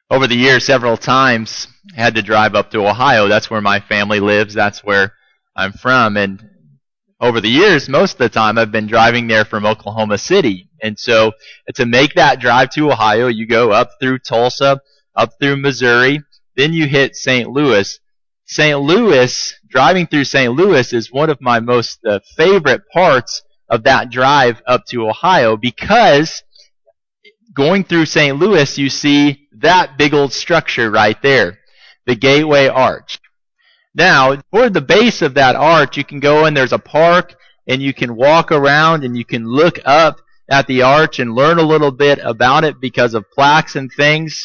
Over the years, several times, I had to drive up to Ohio. That's where my family lives. That's where I'm from. And over the years, most of the time, I've been driving there from Oklahoma City. And so to make that drive to Ohio, you go up through Tulsa, up through Missouri, then you hit St. Louis. St. Louis, driving through St. Louis is one of my most favorite parts of that drive up to Ohio, because going through St. Louis, you see that big old structure right there, the Gateway Arch. Now, toward the base of that arch, you can go and there's a park, and you can walk around and you can look up at the arch and learn a little bit about it because of plaques and things.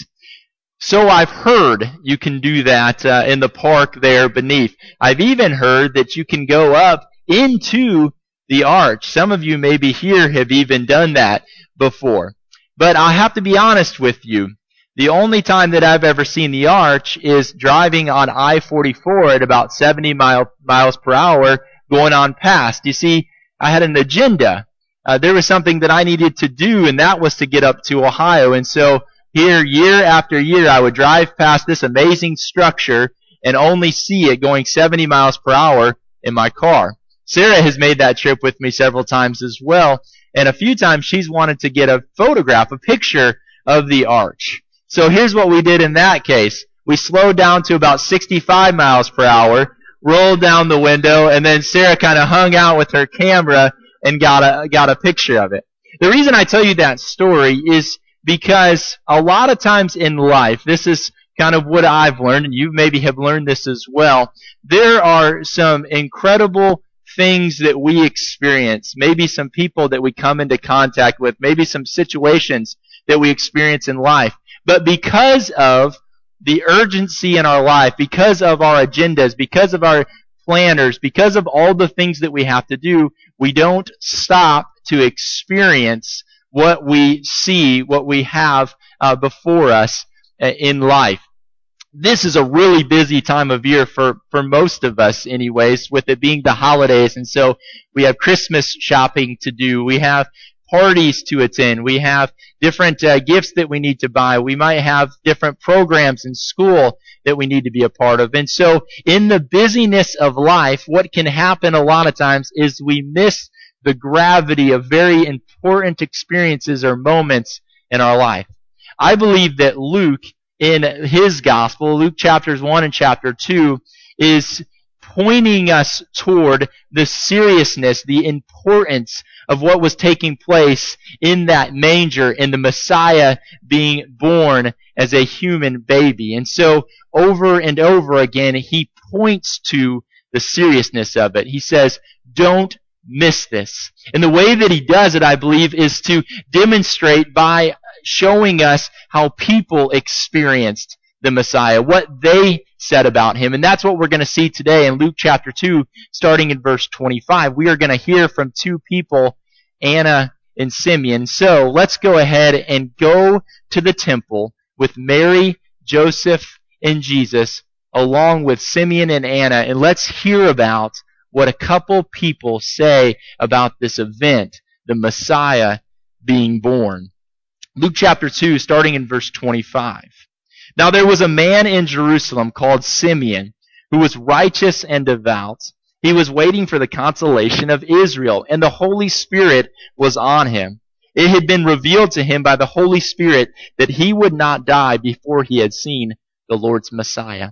So I've heard you can do that in the park there beneath. I've even heard that you can go up into the arch. Some of you maybe here have even done that before. But I have to be honest with you. The only time that I've ever seen the arch is driving on I-44 at about 70 miles per hour going on past. You see, I had an agenda. There was something that I needed to do, and that was to get up to Ohio. And so here, year after year, I would drive past this amazing structure and only see it going 70 miles per hour in my car. Sarah has made that trip with me several times as well. And a few times she's wanted to get a photograph, a picture of the arch. So here's what we did in that case. We slowed down to about 65 miles per hour, rolled down the window, and then Sarah kind of hung out with her camera and got a picture of it. The reason I tell you that story is because a lot of times in life, this is kind of what I've learned, and you maybe have learned this as well, there are some incredible things that we experience, maybe some people that we come into contact with, maybe some situations that we experience in life. But because of the urgency in our life, because of our agendas, because of our planners, because of all the things that we have to do, we don't stop to experience what we see, what we have before us in life. This is a really busy time of year for most of us anyways, with it being the holidays. And so we have Christmas shopping to do. We have parties to attend. We have different gifts that we need to buy. We might have different programs in school that we need to be a part of. And so in the busyness of life, what can happen a lot of times is we miss the gravity of very important experiences or moments in our life. I believe that Luke, in his gospel, Luke chapters 1 and chapter 2, is pointing us toward the seriousness, the importance of what was taking place in that manger and the Messiah being born as a human baby. And so over and over again, he points to the seriousness of it. He says, don't miss this. And the way that he does it, I believe, is to demonstrate by showing us how people experienced the Messiah, what they said about him. And that's what we're going to see today in Luke chapter 2, starting in verse 25. We are going to hear from two people, Anna and Simeon. So let's go ahead and go to the temple with Mary, Joseph, and Jesus, along with Simeon and Anna, and let's hear about what a couple people say about this event, the Messiah being born. Luke chapter 2, starting in verse 25. Now there was a man in Jerusalem called Simeon, who was righteous and devout. He was waiting for the consolation of Israel, and the Holy Spirit was on him. It had been revealed to him by the Holy Spirit that he would not die before he had seen the Lord's Messiah.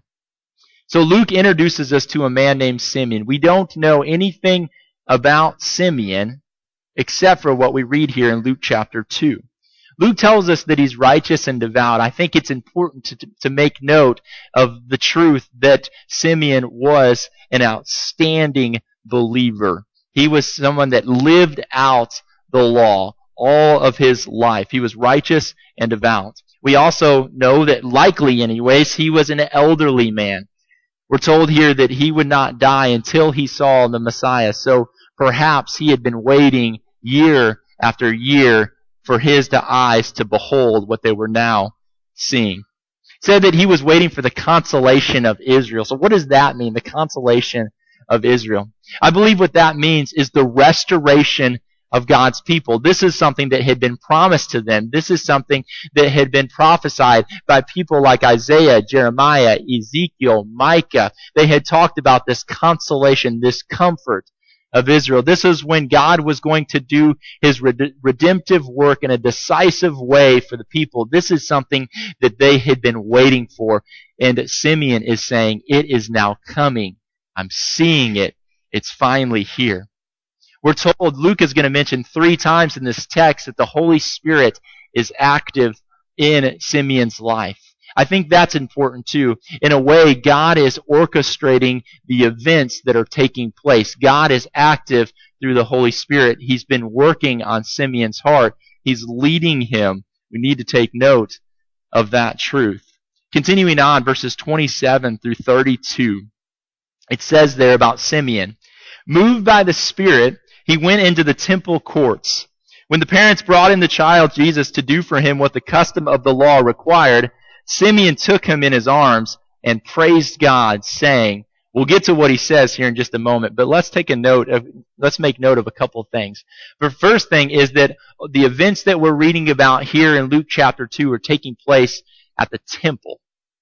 So Luke introduces us to a man named Simeon. We don't know anything about Simeon except for what we read here in Luke chapter 2. Luke tells us that he's righteous and devout. I think it's important to make note of the truth that Simeon was an outstanding believer. He was someone that lived out the law all of his life. He was righteous and devout. We also know that, likely anyways, he was an elderly man. We're told here that he would not die until he saw the Messiah. So perhaps he had been waiting year after year for his eyes to behold what they were now seeing. It said that he was waiting for the consolation of Israel. So what does that mean, the consolation of Israel? I believe what that means is the restoration of God's people. This is something that had been promised to them. This is something that had been prophesied by people like Isaiah, Jeremiah, Ezekiel, Micah. They had talked about this consolation, this comfort of Israel. This is when God was going to do his redemptive work in a decisive way for the people. This is something that they had been waiting for. And Simeon is saying, it is now coming. I'm seeing it. It's finally here. We're told, Luke is going to mention 3 times in this text that the Holy Spirit is active in Simeon's life. I think that's important too. In a way, God is orchestrating the events that are taking place. God is active through the Holy Spirit. He's been working on Simeon's heart. He's leading him. We need to take note of that truth. Continuing on, verses 27 through 32, it says there about Simeon, moved by the Spirit, he went into the temple courts. When the parents brought in the child Jesus to do for him what the custom of the law required, Simeon took him in his arms and praised God, saying, we'll get to what he says here in just a moment, but let's make note of a couple of things. The first thing is that the events that we're reading about here in Luke chapter 2 are taking place at the temple.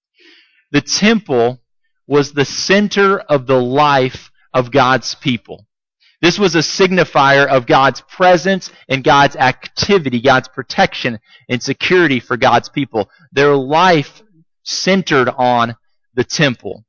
The temple was the center of the life of God's people. This was a signifier of God's presence and God's activity, God's protection and security for God's people. Their life centered on the temple.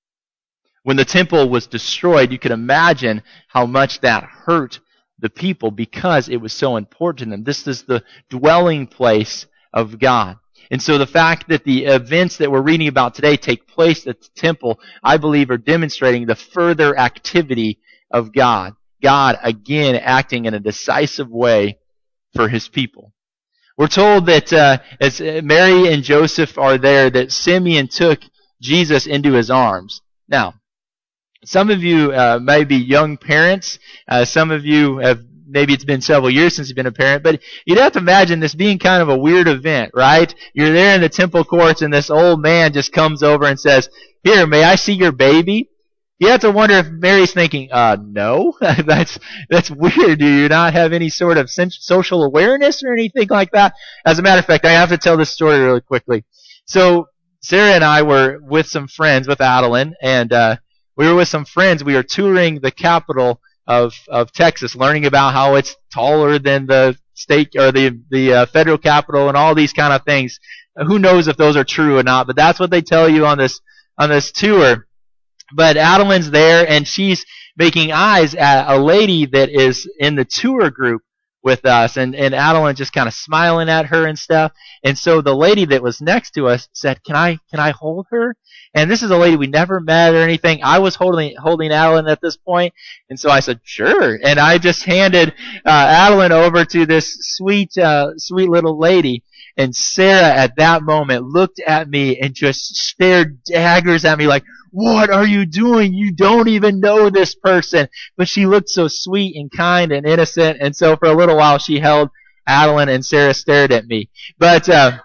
When the temple was destroyed, you could imagine how much that hurt the people because it was so important to them. This is the dwelling place of God. And so the fact that the events that we're reading about today take place at the temple, I believe, are demonstrating the further activity of God. God, again, acting in a decisive way for his people. We're told that as Mary and Joseph are there, that Simeon took Jesus into his arms. Now, some of you may be young parents. Some of you have, maybe it's been several years since you've been a parent, but you'd have to imagine this being kind of a weird event, right? You're there in the temple courts and this old man just comes over and says, here, may I see your baby? You have to wonder if Mary's thinking, no, that's weird. Do you not have any sort of social awareness or anything like that? As a matter of fact, I have to tell this story really quickly. So Sarah and I were with some friends, with Adeline, and we were with some friends. We were touring the capital of Texas, learning about how it's taller than the state or the federal capital and all these kind of things. Who knows if those are true or not? But that's what they tell you on this tour. But Adeline's there, and she's making eyes at a lady that is in the tour group with us, and Adeline just kind of smiling at her and stuff. And so the lady that was next to us said, "Can I hold her?" And this is a lady we never met or anything. I was holding Adeline at this point, and so I said, "Sure." And I just handed Adeline over to this sweet little lady. And Sarah at that moment looked at me and just stared daggers at me like, "What are you doing? You don't even know this person." But she looked so sweet and kind and innocent. And so for a little while she held Adeline and Sarah stared at me. But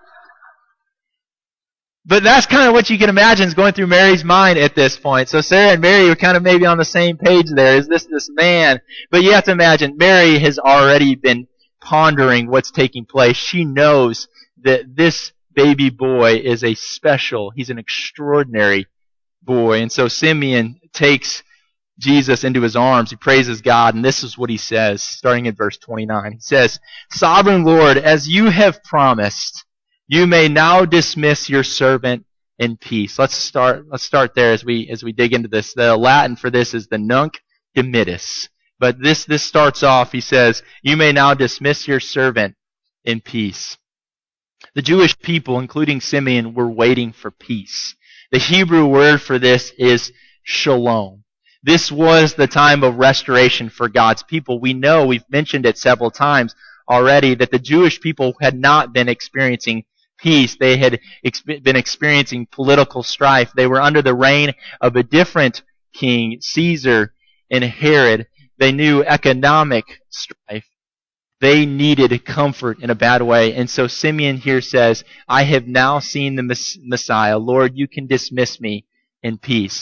that's kind of what you can imagine is going through Mary's mind at this point. So Sarah and Mary were kind of maybe on the same page there. Is this man? But you have to imagine Mary has already been pondering what's taking place. She knows that this baby boy is he's an extraordinary boy. And so Simeon takes Jesus into his arms. He praises God, and this is what he says, starting at verse 29. He says, "Sovereign Lord, as you have promised, you may now dismiss your servant in peace." Let's start there as we dig into this. The Latin for this is the nunc dimittis. But this starts off, he says, "You may now dismiss your servant in peace." The Jewish people, including Simeon, were waiting for peace. The Hebrew word for this is shalom. This was the time of restoration for God's people. We know, we've mentioned it several times already, that the Jewish people had not been experiencing peace. They had been experiencing political strife. They were under the reign of a different king, Caesar and Herod. They knew economic strife. They needed comfort in a bad way. And so Simeon here says, "I have now seen the Messiah. Lord, you can dismiss me in peace."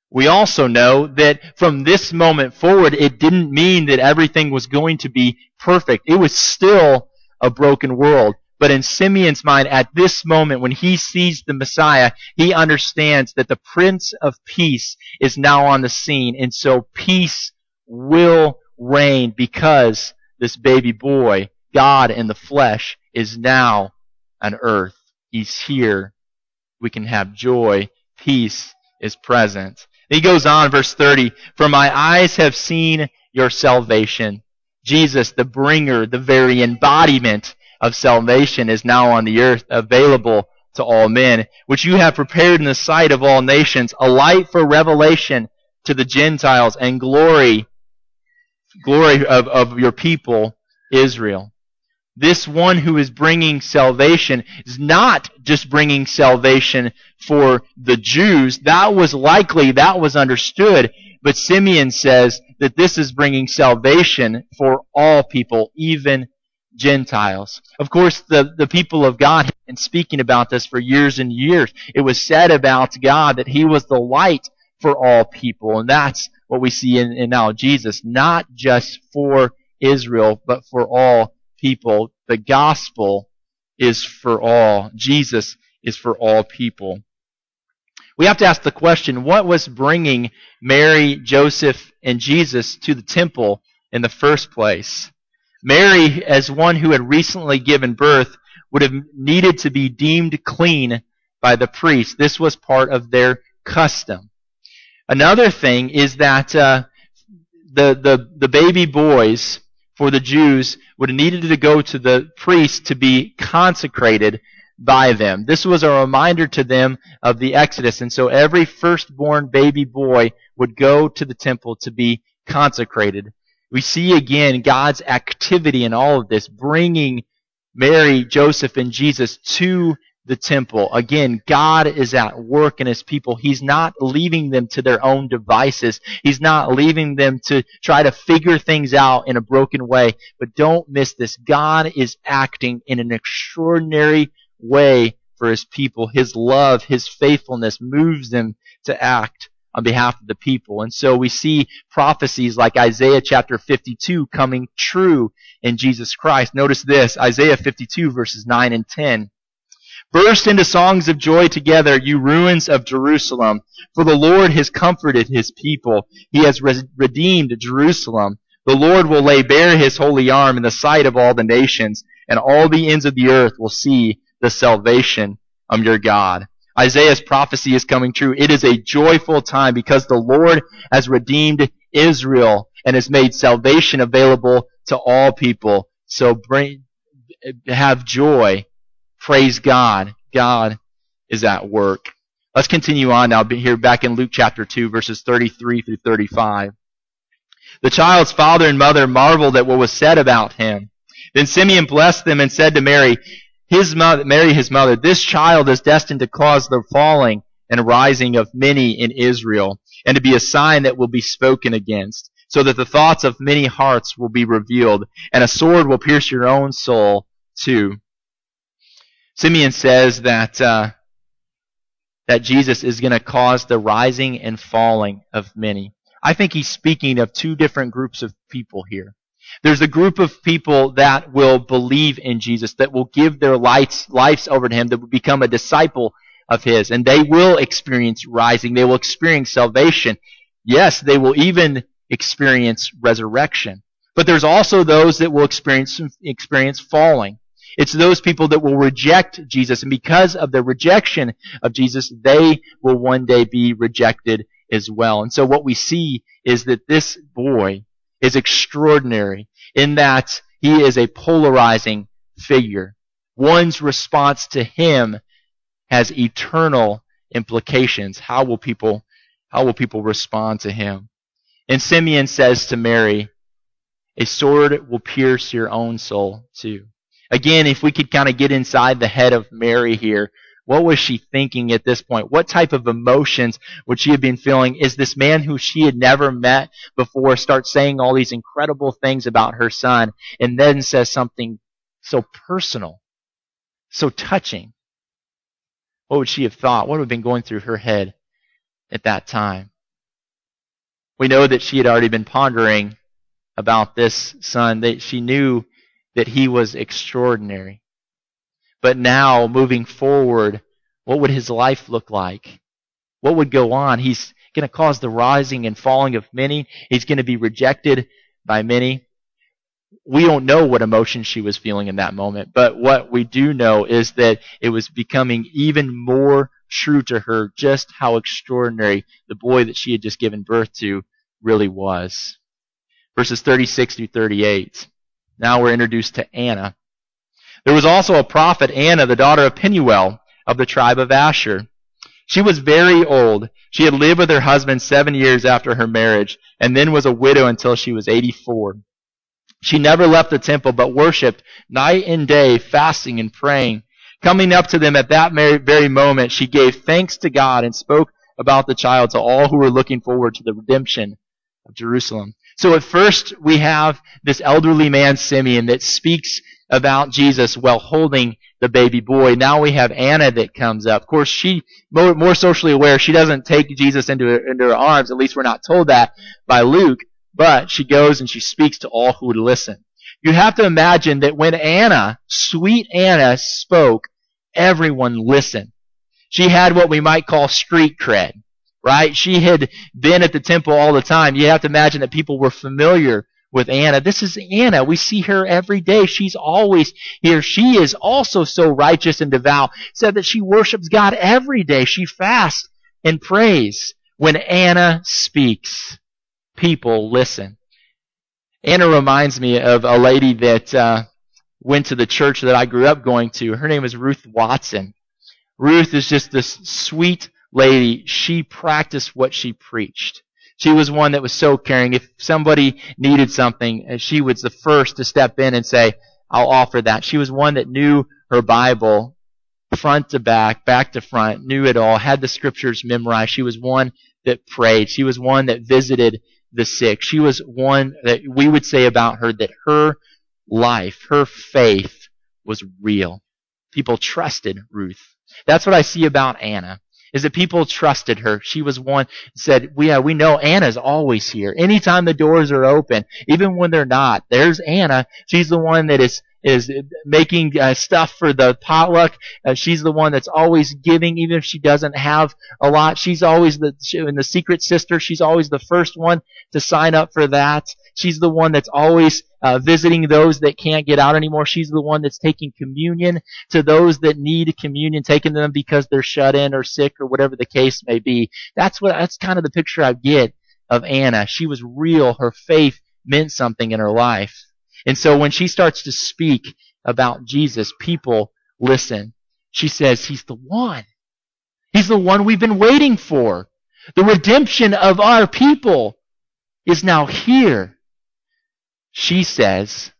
we also know that from this moment forward, it didn't mean that everything was going to be perfect. It was still a broken world. But in Simeon's mind, at this moment, when he sees the Messiah, he understands that the Prince of Peace is now on the scene. And so peace will reign because this baby boy, God in the flesh, is now on earth. He's here. We can have joy. Peace is present. He goes on, verse 30, "For my eyes have seen your salvation." Jesus, the bringer, the very embodiment of salvation, is now on the earth, available to all men, which you have prepared in the sight of all nations, a light for revelation to the Gentiles and glory of your people, Israel. This one who is bringing salvation is not just bringing salvation for the Jews. That was likely, that was understood. But Simeon says that this is bringing salvation for all people, even Gentiles. Of course, the people of God have been speaking about this for years and years. It was said about God that He was the light for all people. And that's what we see in now Jesus, not just for Israel, but for all people. The gospel is for all. Jesus is for all people. We have to ask the question, what was bringing Mary, Joseph, and Jesus to the temple in the first place? Mary, as one who had recently given birth, would have needed to be deemed clean by the priest. This was part of their custom. Another thing is that the baby boys for the Jews would have needed to go to the priest to be consecrated by them. This was a reminder to them of the Exodus. And so every firstborn baby boy would go to the temple to be consecrated. We see again God's activity in all of this, bringing Mary, Joseph, and Jesus to the temple. Again, God is at work in His people. He's not leaving them to their own devices. He's not leaving them to try to figure things out in a broken way. But don't miss this. God is acting in an extraordinary way for His people. His love, His faithfulness moves them to act on behalf of the people. And so we see prophecies like Isaiah chapter 52 coming true in Jesus Christ. Notice this, Isaiah 52 verses 9 and 10. "Burst into songs of joy together, you ruins of Jerusalem, for the Lord has comforted His people. He has redeemed Jerusalem. The Lord will lay bare His holy arm in the sight of all the nations, and all the ends of the earth will see the salvation of your God." Isaiah's prophecy is coming true. It is a joyful time because the Lord has redeemed Israel and has made salvation available to all people. So have joy. Praise God. God is at work. Let's continue on now here back in Luke chapter 2, verses 33 through 35. "The child's father and mother marveled at what was said about him. Then Simeon blessed them and said to Mary, his mother, this child is destined to cause the falling and rising of many in Israel, and to be a sign that will be spoken against, so that the thoughts of many hearts will be revealed, and a sword will pierce your own soul too." Simeon says that Jesus is going to cause the rising and falling of many. I think he's speaking of two different groups of people here. There's a group of people that will believe in Jesus, that will give their lives over to Him, that will become a disciple of His, and they will experience rising. They will experience salvation. Yes, they will even experience resurrection. But there's also those that will experience falling. It's those people that will reject Jesus, and because of the rejection of Jesus, they will one day be rejected as well. And so what we see is that this boy is extraordinary in that he is a polarizing figure. One's response to him has eternal implications. How will people respond to him? And Simeon says to Mary, a sword will pierce your own soul too. Again, if we could kind of get inside the head of Mary here, what was she thinking at this point? What type of emotions would she have been feeling? Is this man who she had never met before start saying all these incredible things about her son and then says something so personal, so touching? What would she have thought? What would have been going through her head at that time? We know that she had already been pondering about this son, that she knew that he was extraordinary. But now, moving forward, what would his life look like? What would go on? He's going to cause the rising and falling of many. He's going to be rejected by many. We don't know what emotion she was feeling in that moment, but what we do know is that it was becoming even more true to her just how extraordinary the boy that she had just given birth to really was. Verses 36 through 38. Now we're introduced to Anna. There was also a prophet, Anna, the daughter of Penuel, of the tribe of Asher. She was very old. She had lived with her husband 7 years after her marriage, and then was a widow until she was 84. She never left the temple, but worshipped night and day, fasting and praying. Coming up to them at that very moment, she gave thanks to God and spoke about the child to all who were looking forward to the redemption of Jerusalem. So at first, we have this elderly man, Simeon, that speaks about Jesus while holding the baby boy. Now we have Anna that comes up. Of course, she more socially aware. She doesn't take Jesus into her arms. At least we're not told that by Luke. But she goes and she speaks to all who would listen. You have to imagine that when Anna, sweet Anna, spoke, everyone listened. She had what we might call street cred, right? She had been at the temple all the time. You have to imagine that people were familiar with Anna. This is Anna. We see her every day. She's always here. She is also so righteous and devout, said that she worships God every day. She fasts and prays. When Anna speaks, people listen. Anna reminds me of a lady that went to the church that I grew up going to. Her name is Ruth Watson. Ruth is just this sweet lady. She practiced what she preached. She was one that was so caring. If somebody needed something, she was the first to step in and say, I'll offer that. She was one that knew her Bible front to back to front, knew it all, had the scriptures memorized. She was one that prayed. She was one that visited the sick. She was one that we would say about her that her life, her faith was real. People trusted Ruth. That's what I see about Anna, is that people trusted her. She was one that said, we know Anna's always here. Anytime the doors are open, even when they're not, there's Anna. She's the one that is making stuff for the potluck. She's the one that's always giving, even if she doesn't have a lot. She's always in the secret sister. She's always the first one to sign up for that. She's the one that's always visiting those that can't get out anymore. She's the one that's taking communion to those that need communion, taking them because they're shut in or sick or whatever the case may be. That's kind of the picture I get of Anna. She was real. Her faith meant something in her life. And so when she starts to speak about Jesus, people listen. She says, He's the one. He's the one we've been waiting for. The redemption of our people is now here. She says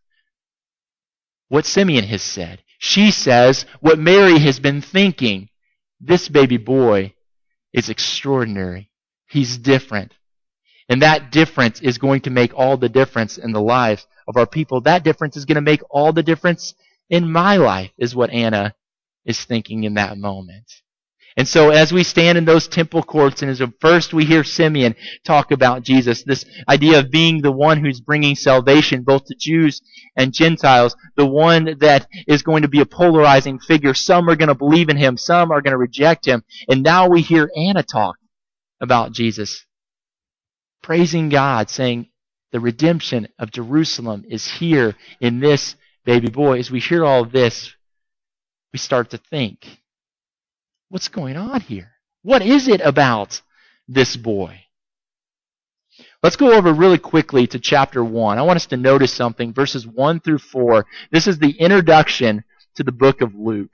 what Simeon has said. She says what Mary has been thinking. This baby boy is extraordinary. He's different. And that difference is going to make all the difference in the lives of our people. That difference is going to make all the difference in my life, is what Anna is thinking in that moment. And so as we stand in those temple courts, and as first we hear Simeon talk about Jesus, this idea of being the one who's bringing salvation both to Jews and Gentiles, the one that is going to be a polarizing figure. Some are going to believe in him, some are going to reject him. And now we hear Anna talk about Jesus, praising God, saying the redemption of Jerusalem is here in this baby boy. As we hear all of this, we start to think, what's going on here? What is it about this boy? Let's go over really quickly to chapter 1. I want us to notice something, verses 1 through 4. This is the introduction to the book of Luke.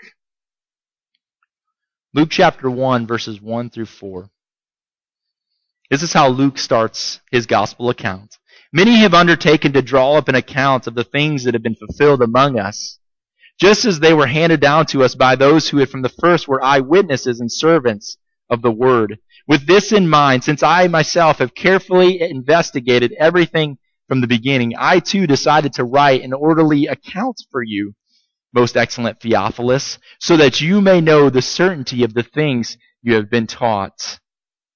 Luke chapter 1, verses 1 through 4. This is how Luke starts his gospel account. Many have undertaken to draw up an account of the things that have been fulfilled among us, just as they were handed down to us by those who from the first were eyewitnesses and servants of the word. With this in mind, since I myself have carefully investigated everything from the beginning, I too decided to write an orderly account for you, most excellent Theophilus, so that you may know the certainty of the things you have been taught.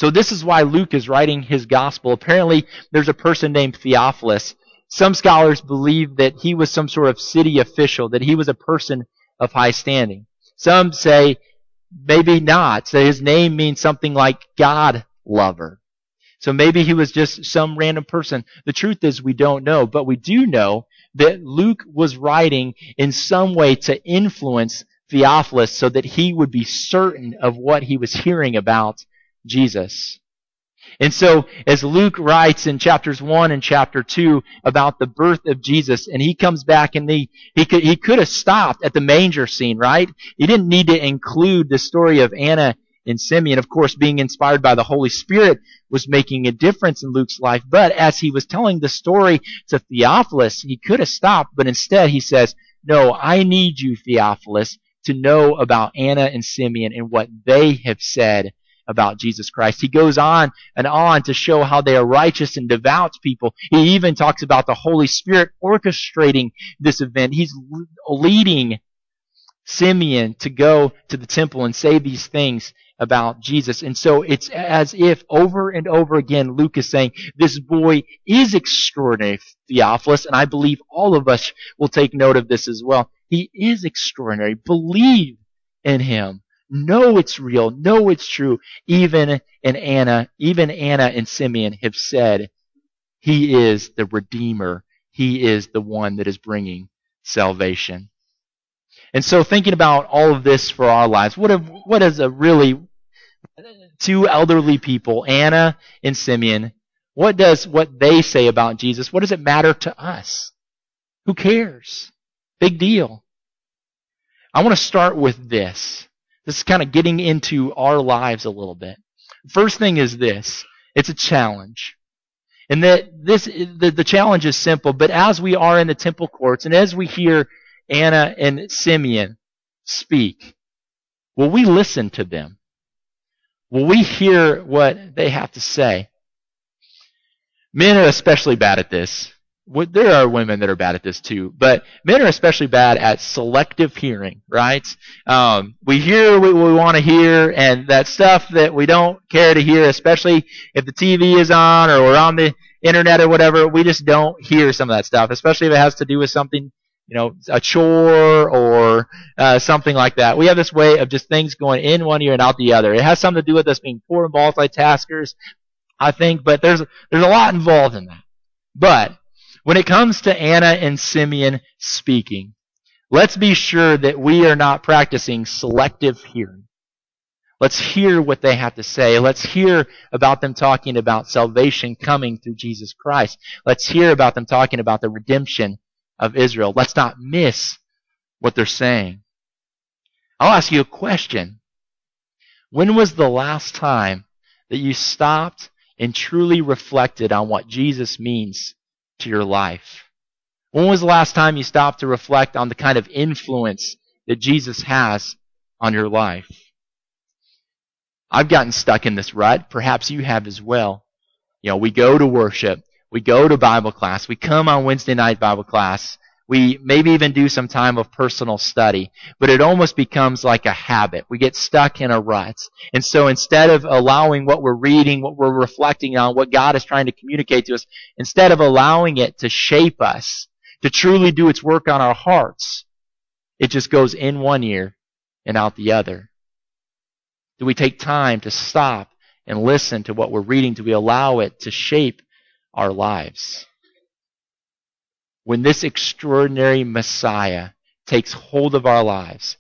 So this is why Luke is writing his gospel. Apparently, there's a person named Theophilus. Some scholars believe that he was some sort of city official, that he was a person of high standing. Some say maybe not. So his name means something like God lover. So maybe he was just some random person. The truth is we don't know, but we do know that Luke was writing in some way to influence Theophilus so that he would be certain of what he was hearing about Jesus. And so as Luke writes in chapters 1 and chapter 2 about the birth of Jesus, and he comes back and he could have stopped at the manger scene, right? He didn't need to include the story of Anna and Simeon. Of course, being inspired by the Holy Spirit was making a difference in Luke's life. But as he was telling the story to Theophilus, he could have stopped, but instead he says, no, I need you, Theophilus, to know about Anna and Simeon and what they have said about Jesus Christ. He goes on and on to show how they are righteous and devout people. He even talks about the Holy Spirit orchestrating this event. He's leading Simeon to go to the temple and say these things about Jesus. And so it's as if over and over again Luke is saying, this boy is extraordinary, Theophilus, and I believe all of us will take note of this as well. He is extraordinary. Believe in him. Know it's real. Know it's true. Even Anna and Simeon have said he is the Redeemer. He is the one that is bringing salvation. And so thinking about all of this for our lives, what is a really two elderly people, Anna and Simeon, what does what they say about Jesus, what does it matter to us? Who cares? Big deal. I want to start with this. This is kind of getting into our lives a little bit. First thing is this. It's a challenge. And that the challenge is simple, but as we are in the temple courts and as we hear Anna and Simeon speak, will we listen to them? Will we hear what they have to say? Men are especially bad at this. There are women that are bad at this too, but men are especially bad at selective hearing, right? We hear what we want to hear, and that stuff that we don't care to hear, especially if the TV is on or we're on the internet or whatever, we just don't hear some of that stuff, especially if it has to do with something, a chore or something like that. We have this way of just things going in one ear and out the other. It has something to do with us being poor and multitaskers, I think, but there's a lot involved in that. But when it comes to Anna and Simeon speaking, let's be sure that we are not practicing selective hearing. Let's hear what they have to say. Let's hear about them talking about salvation coming through Jesus Christ. Let's hear about them talking about the redemption of Israel. Let's not miss what they're saying. I'll ask you a question. When was the last time that you stopped and truly reflected on what Jesus means to your life? When was the last time you stopped to reflect on the kind of influence that Jesus has on your life? I've gotten stuck in this rut. Perhaps you have as well. We go to worship. We go to Bible class. We come on Wednesday night Bible class. We maybe even do some time of personal study. But it almost becomes like a habit. We get stuck in a rut. And so instead of allowing what we're reading, what we're reflecting on, what God is trying to communicate to us, instead of allowing it to shape us, to truly do its work on our hearts, it just goes in one ear and out the other. Do we take time to stop and listen to what we're reading? Do we allow it to shape our lives? When this extraordinary Messiah takes hold of our lives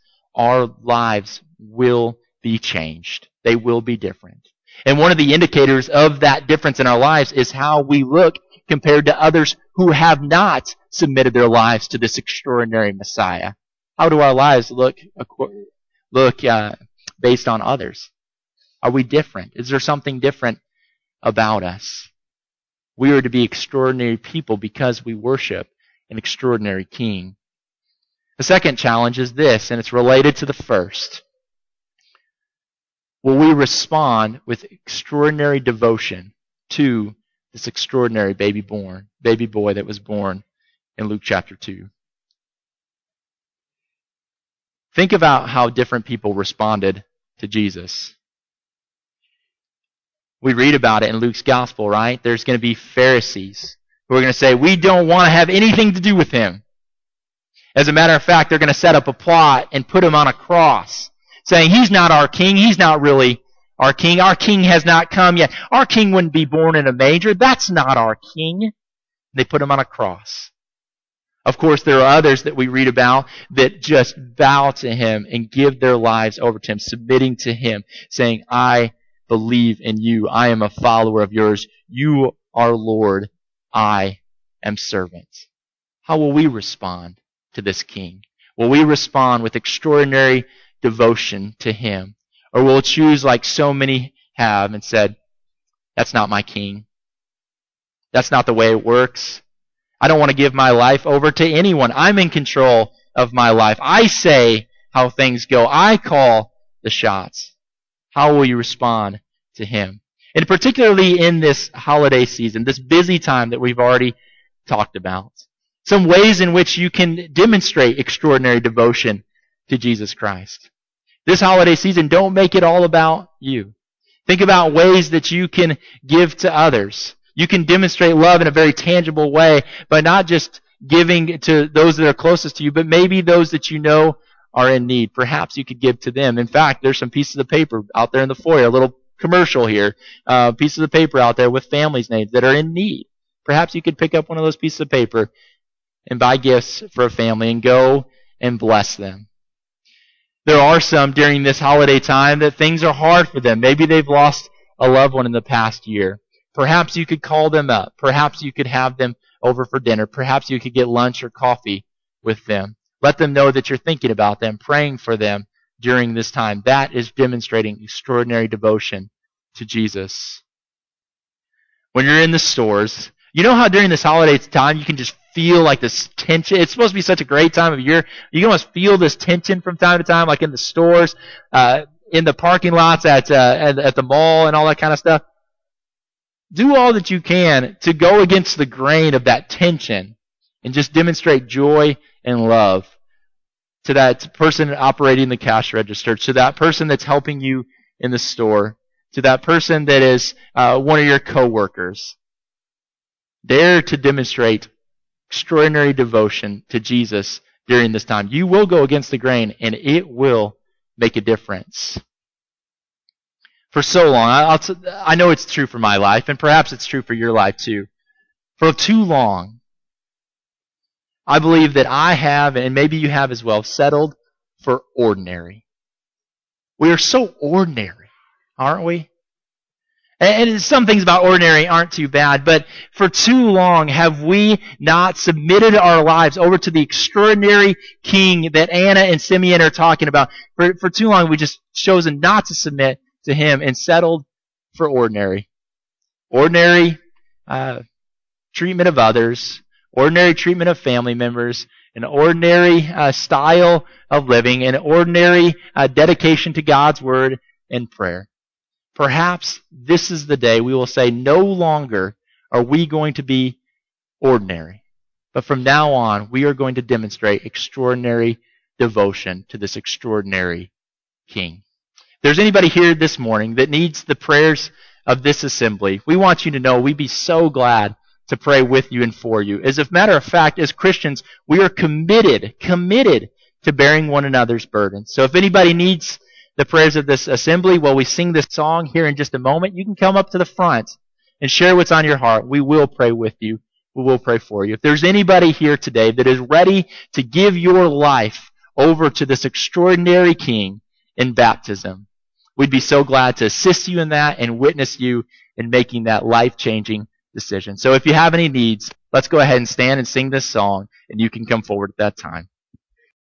will be changed. They will be different. And one of the indicators of that difference in our lives is how we look compared to others who have not submitted their lives to this extraordinary Messiah. How do our lives look based on others? Are we different? Is there something different about us? We are to be extraordinary people because we worship an extraordinary King. The second challenge is this, and it's related to the first. Will we respond with extraordinary devotion to this extraordinary baby boy that was born in Luke chapter 2? Think about how different people responded to Jesus. We read about it in Luke's gospel, right? There's going to be Pharisees who are going to say, we don't want to have anything to do with him. As a matter of fact, they're going to set up a plot and put him on a cross, saying, he's not our king. He's not really our king. Our king has not come yet. Our king wouldn't be born in a manger. That's not our king. They put him on a cross. Of course, there are others that we read about that just bow to him and give their lives over to him, submitting to him, saying, I believe in you. I am a follower of yours. You are Lord. I am servant. How will we respond to this king? Will we respond with extraordinary devotion to him? Or will we choose like so many have and said, that's not my king. That's not the way it works. I don't want to give my life over to anyone. I'm in control of my life. I say how things go. I call the shots. How will you respond to him? And particularly in this holiday season, this busy time that we've already talked about. Some ways in which you can demonstrate extraordinary devotion to Jesus Christ. This holiday season, don't make it all about you. Think about ways that you can give to others. You can demonstrate love in a very tangible way by not just giving to those that are closest to you, but maybe those that you know are in need. Perhaps you could give to them. In fact, there's some pieces of paper out there in the foyer, a little commercial here, pieces of paper out there with families' names that are in need. Perhaps you could pick up one of those pieces of paper and buy gifts for a family and go and bless them. There are some during this holiday time that things are hard for them. Maybe they've lost a loved one in the past year. Perhaps you could call them up. Perhaps you could have them over for dinner. Perhaps you could get lunch or coffee with them. Let them know that you're thinking about them, praying for them during this time. That is demonstrating extraordinary devotion to Jesus. When you're in the stores, you know how during this holiday time you can just feel like this tension? It's supposed to be such a great time of year. You can almost feel this tension from time to time, like in the stores, in the parking lots, at the mall and all that kind of stuff. Do all that you can to go against the grain of that tension and just demonstrate joy and love to that person operating the cash register, to that person that's helping you in the store, to that person that is one of your coworkers. Dare to demonstrate extraordinary devotion to Jesus during this time. You will go against the grain, and it will make a difference. For so long, I know it's true for my life, and perhaps it's true for your life too. For too long, I believe that I have, and maybe you have as well, settled for ordinary. We are so ordinary, aren't we? And some things about ordinary aren't too bad, but for too long have we not submitted our lives over to the extraordinary King that Anna and Simeon are talking about. For too long we just chosen not to submit to him and settled for ordinary. Ordinary treatment of others, ordinary treatment of family members, an ordinary style of living, an ordinary dedication to God's Word and prayer. Perhaps this is the day we will say no longer are we going to be ordinary, but from now on we are going to demonstrate extraordinary devotion to this extraordinary King. If there's anybody here this morning that needs the prayers of this assembly, we want you to know we'd be so glad to pray with you and for you. As a matter of fact, as Christians, we are committed to bearing one another's burdens. So if anybody needs the prayers of this assembly, while we sing this song here in just a moment, you can come up to the front and share what's on your heart. We will pray with you. We will pray for you. If there's anybody here today that is ready to give your life over to this extraordinary King in baptism, we'd be so glad to assist you in that and witness you in making that life-changing decision. So if you have any needs, let's go ahead and stand and sing this song, and you can come forward at that time.